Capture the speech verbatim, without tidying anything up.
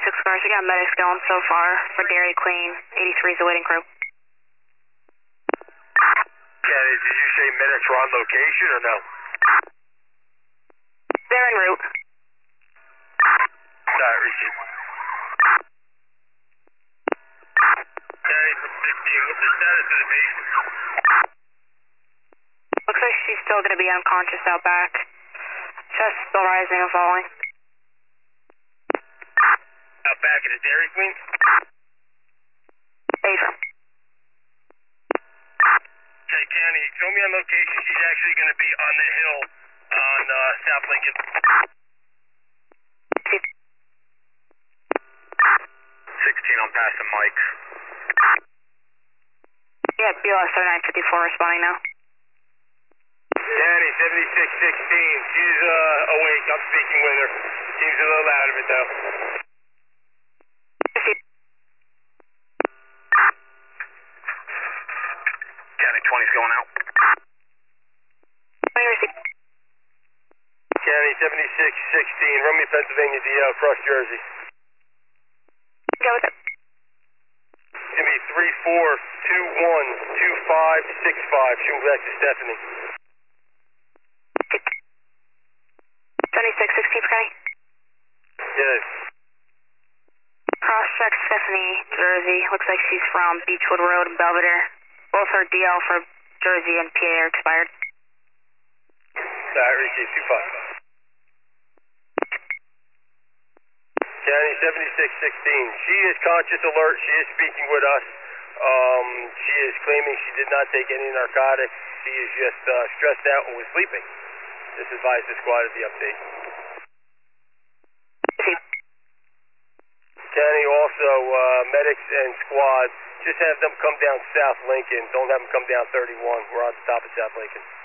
six cars. We got medics going so far for Dairy Queen. eighty-three is the waiting crew. Kenny, did you say medics were on location or no? They're en route. Alright, receive. Kenny from fifteen, what's the status of the patient? Looks like she's still going to be unconscious out back. Chest still rising and falling. Out back at the Dairy Queen? Safer. Okay, Kenny, show me on location. She's actually going to be on the hill on uh, South Lincoln. sixteen, I'm passing Mike's. Yeah, B L S thirty-nine fifty-four responding now. Kenny, seventy-six sixteen. She's uh, awake. I'm speaking with her. Seems a little out of it, though. Kenny, twenty's going out. Kenny, seventy-six sixteen. Romeo, Pennsylvania, D L, cross Jersey. Go with it. It's going to be three four two one two five six five. She went back to Stephanie. seventy-six sixteen for Kenny. Yes. Cross check Stephanie, Jersey. Looks like she's from Beechwood Road and Belvedere. Both her D L for Jersey and P A are expired. Alright, receive two five. Kenny, seventy-six sixteen. She is conscious alert. She is speaking with us. Um, she is claiming she did not take any narcotics. She is just uh, stressed out and was sleeping. Just advise the squad of the update. Kenny, also, uh, medics and squad, just have them come down South Lincoln. Don't have them come down thirty-one. We're on the top of South Lincoln.